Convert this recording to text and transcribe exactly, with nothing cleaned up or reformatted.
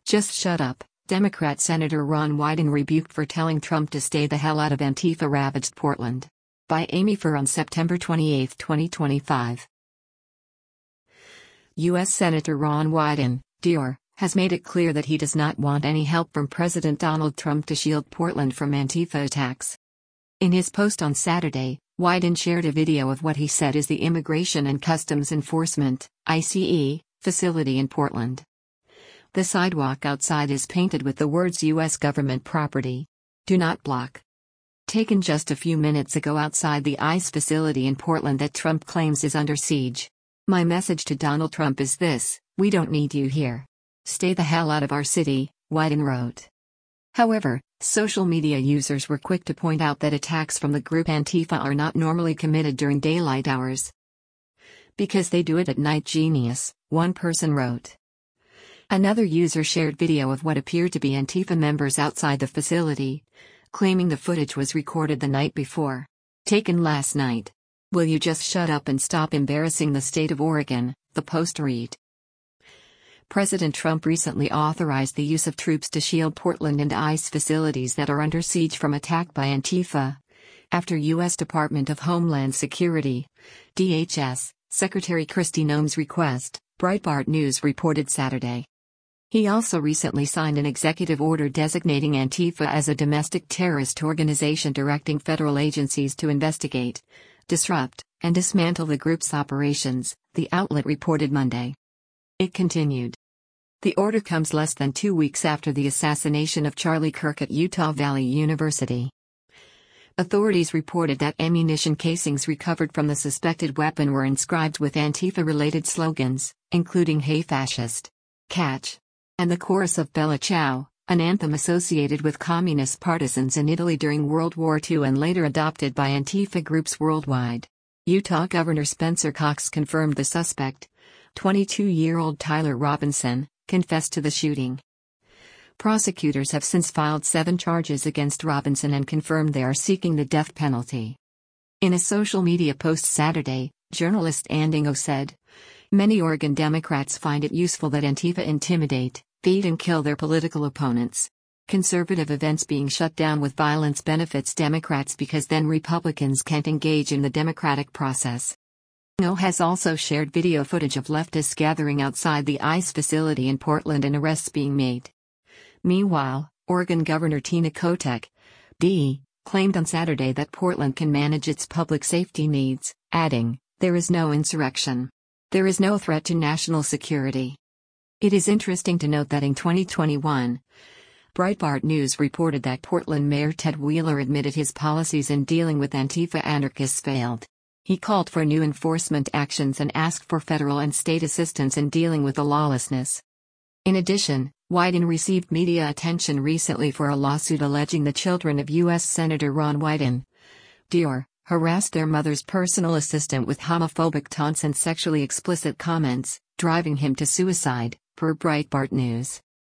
Just shut up, Democrat Senator Ron Wyden rebuked for telling Trump to stay the hell out of Antifa-ravaged Portland. By Amy Furr on September twenty-eighth, twenty twenty-five. U S Senator Ron Wyden, D R, has made it clear that he does not want any help from President Donald Trump to shield Portland from Antifa attacks. In his post on Saturday, Wyden shared a video of what he said is the Immigration and Customs Enforcement (I C E) facility in Portland. The sidewalk outside is painted with the words U S government property. Do not block. Taken just a few minutes ago outside the ICE facility in Portland that Trump claims is under siege. My message to Donald Trump is this: we don't need you here. Stay the hell out of our city, Wyden wrote. However, social media users were quick to point out that attacks from the group Antifa are not normally committed during daylight hours. Because they do it at night, genius, one person wrote. Another user shared video of what appeared to be Antifa members outside the facility, claiming the footage was recorded the night before. Taken last night. Will you just shut up and stop embarrassing the state of Oregon, the post read. President Trump recently authorized the use of troops to shield Portland and ICE facilities that are under siege from attack by Antifa, after U S Department of Homeland Security, D H S, Secretary Kristi Noem's request, Breitbart News reported Saturday. He also recently signed an executive order designating Antifa as a domestic terrorist organization, directing federal agencies to investigate, disrupt, and dismantle the group's operations, the outlet reported Monday. It continued. The order comes less than two weeks after the assassination of Charlie Kirk at Utah Valley University. Authorities reported that ammunition casings recovered from the suspected weapon were inscribed with Antifa-related slogans, including "Hey Fascist," "Catch," and the chorus of Bella Ciao, an anthem associated with communist partisans in Italy during World War Two and later adopted by Antifa groups worldwide. Utah Governor Spencer Cox confirmed the suspect, twenty-two-year-old Tyler Robinson, confessed to the shooting. Prosecutors have since filed seven charges against Robinson and confirmed they are seeking the death penalty. In a social media post Saturday, journalist Andingo said, "Many Oregon Democrats find it useful that Antifa intimidate, feed and kill their political opponents. Conservative events being shut down with violence benefits Democrats because then Republicans can't engage in the democratic process." No has also shared video footage of leftists gathering outside the ICE facility in Portland and arrests being made. Meanwhile, Oregon Governor Tina Kotek, D, claimed on Saturday that Portland can manage its public safety needs, adding, "There is no insurrection. There is no threat to national security." It is interesting to note that in twenty twenty-one, Breitbart News reported that Portland Mayor Ted Wheeler admitted his policies in dealing with Antifa anarchists failed. He called for new enforcement actions and asked for federal and state assistance in dealing with the lawlessness. In addition, Wyden received media attention recently for a lawsuit alleging the children of U S Senator Ron Wyden, D R, harassed their mother's personal assistant with homophobic taunts and sexually explicit comments, driving him to suicide, per Breitbart News.